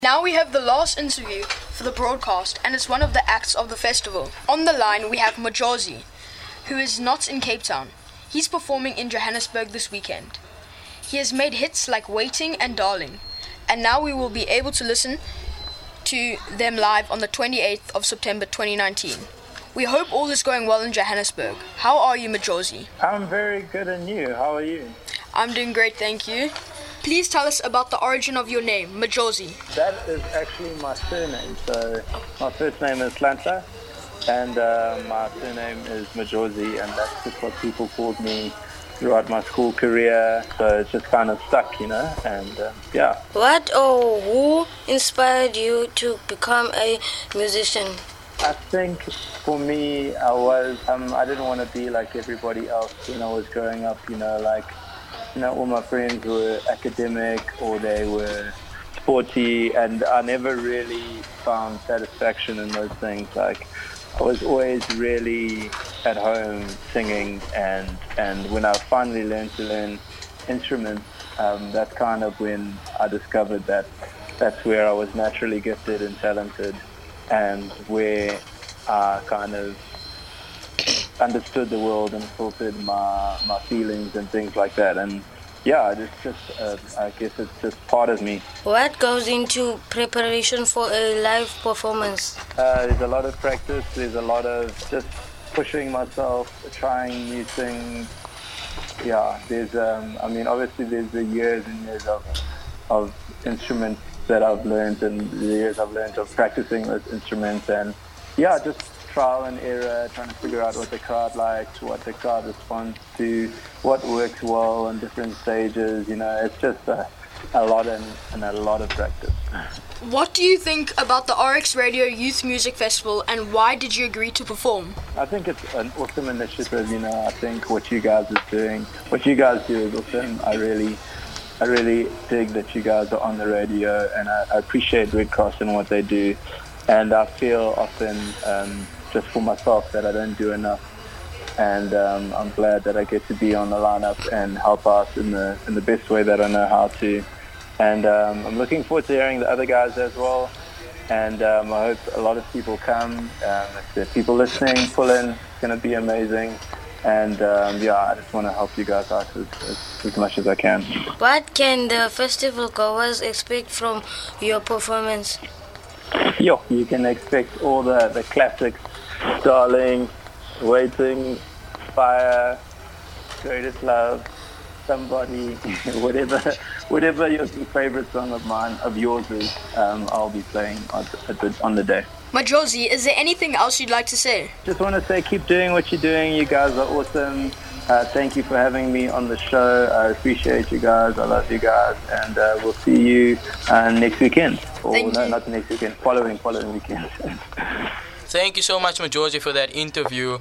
Now we have the last interview for the broadcast, and it's one of the acts of the festival. On the line we have Majozi, who is not in Cape Town. He's performing in Johannesburg this weekend. He has made hits like Waiting and Darling, and now we will be able to listen to them live on the 28th of September 2019. We hope all is going well in Johannesburg. How are you, Majozi? I'm very good, and you? How are you? I'm doing great, thank you. Please tell us about the origin of your name, Majozi. That is actually my surname. So my first name is Hlanhla, and my surname is Majozi, and that's just what people called me throughout my school career. So it's just kind of stuck, and yeah. What or who inspired you to become a musician? I think for me, I didn't want to be like everybody else when I was growing up, all my friends were academic or they were sporty, and I never really found satisfaction in those things. Like, I was always really at home singing, and when I finally learned to learn instruments, that's kind of when I discovered that that's where I was naturally gifted and talented, and where I kind of understood the world and filtered my feelings and things like that. And yeah, it's just I guess it's just part of me. What goes into preparation for a live performance? There's a lot of practice. There's a lot of just pushing myself, trying new things. Yeah, there's obviously there's the years and years of instruments that I've learned, and the years I've learned of practicing those instruments, and yeah, just trial and error, trying to figure out what the crowd likes, what the crowd responds to, what works well on different stages. It's just a lot and a lot of practice. What do you think about the RX Radio Youth Music Festival, and why did you agree to perform? I think it's an awesome initiative. I think what you guys do is awesome. I really dig that you guys are on the radio, and I appreciate Red Cross and what they do. And I feel often, just for myself, that I don't do enough. And I'm glad that I get to be on the lineup and help out in the best way that I know how to. And I'm looking forward to hearing the other guys as well. And I hope a lot of people come. If there are people listening, pull in. It's going to be amazing. And I just want to help you guys out as much as I can. What can the festival goers expect from your performance? You can expect all the classics: Darling, Waiting, Fire, Greatest Love, Somebody, whatever your favorite song of yours is, I'll be playing on the day. Majozi, is there anything else you'd like to say? Just want to say, keep doing what you're doing. You guys are awesome. Thank you for having me on the show. I appreciate you guys. I love you guys. And we'll see you next weekend. Not next weekend, following weekend. Thank you so much, Majozi, for that interview.